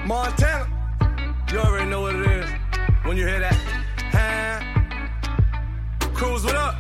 Montana, you already know what it is when you hear that. Cruise, what up?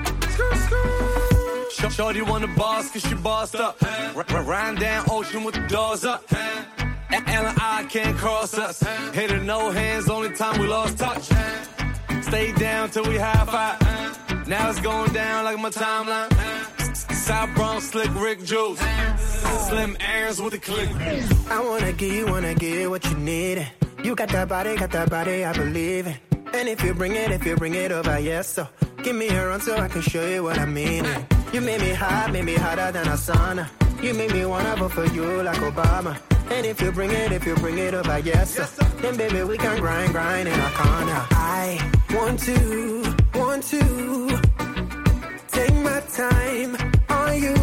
Shorty want the boss cause she bossed up. Riding down ocean with the doors up. And I can't cross us. Hit her no hands, only time we lost touch. Stay down till we high five. Now it's going down like my timeline. South Bronx, slick Rick Juice. Slim Aarons with the click. I wanna give you what you need. You got that body, I believe it. And if you bring it over, yes, so give me a run so I can show you what I mean. You make me hot, make me hotter than a sauna. You make me wanna vote for you like Obama. And if you bring it over, yes, so then baby we can grind in our corner. I want to take my time on you.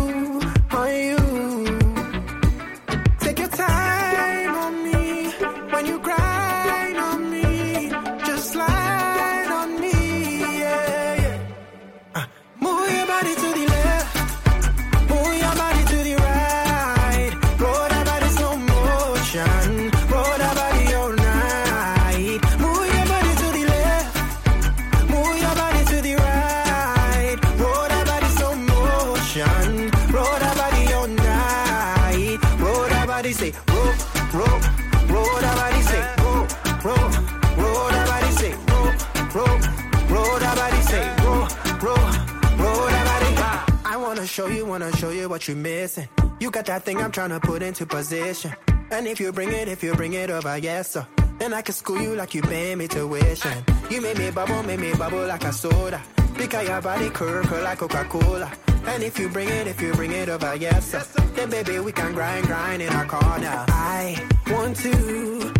Take your time on me when you grind on me. Just slide on me, yeah. Move your body to the left, move your body to the right. Roll that body slow motion, roll that body all night. Move your body to the left, move your body to the right. Roll that body slow motion, roll that body all night. Roll that body, say roll, roll, roll that body, say roll, roll, roll that body, say roll, roll, roll that body, say roll, roll, roll that body. I wanna show you what you're missing. You got that thing I'm trying to put into position. And if you bring it over, yes, sir. Then I can school you like you pay me tuition. You make me bubble like a soda. Because your body curl like Coca-Cola. And if you bring it over, yes, sir. Then baby we can grind in our corner. I want to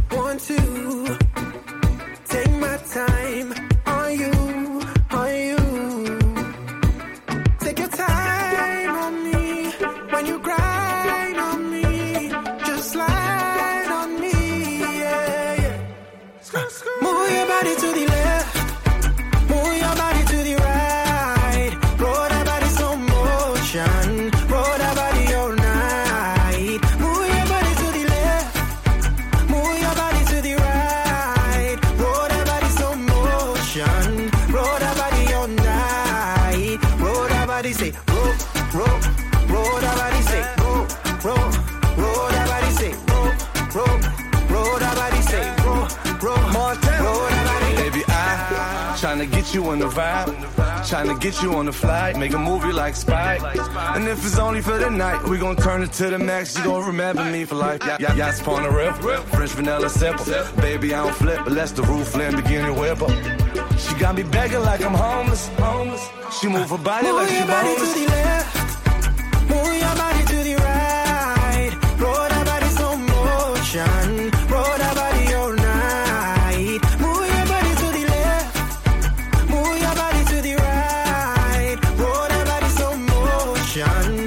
take my time on you. Take your time on me when you grind on me. Just slide on me, yeah. Move your body to the left, move your body to the right. Roll that body slow motion, roll that body all night. Move your body to the left, move your body to the right. Roll that body slow motion, roll that body all night. Roll that body, say roll, roll, roll that body, say roll, roll, roll that body, say roll, roll, roll that body, say roll, roll, Montana, roll that body. Baby, I tryna get you on the vibe, tryna get you on the flight, make a movie like Spike. And if it's only for the night, we gon' turn it to the max. You gon' remember me for life. Yachts upon the river, French vanilla simple. Baby, I don't flip, but let's the roof land begin to whip up. She got me begging like I'm homeless. She move her body move like she your body boneless. to the left, move your body to the right. Roll that body slow motion, roll that body all night. Move your body to the left, move your body to the right. Roll that body slow motion,